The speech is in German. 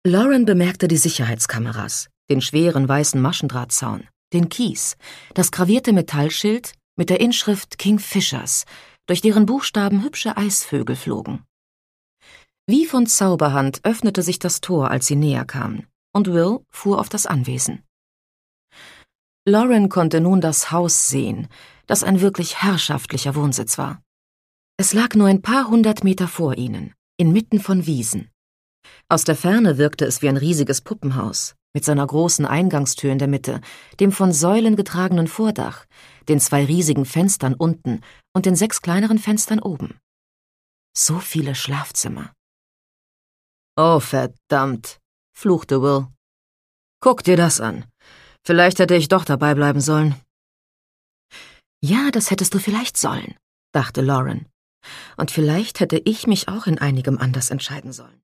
Lauren bemerkte die Sicherheitskameras, den schweren weißen Maschendrahtzaun, den Kies, das gravierte Metallschild mit der Inschrift Kingfishers, durch deren Buchstaben hübsche Eisvögel flogen. Wie von Zauberhand öffnete sich das Tor, als sie näher kamen, und Will fuhr auf das Anwesen. Lauren konnte nun das Haus sehen, das ein wirklich herrschaftlicher Wohnsitz war. Es lag nur ein paar 100 Meter vor ihnen, inmitten von Wiesen. Aus der Ferne wirkte es wie ein riesiges Puppenhaus, mit seiner großen Eingangstür in der Mitte, dem von Säulen getragenen Vordach, den 2 riesigen Fenstern unten und den 6 kleineren Fenstern oben. So viele Schlafzimmer. »Oh, verdammt«, fluchte Will. »Guck dir das an. Vielleicht hätte ich doch dabei bleiben sollen.« »Ja, das hättest du vielleicht sollen«, dachte Lauren. »Und vielleicht hätte ich mich auch in einigem anders entscheiden sollen.«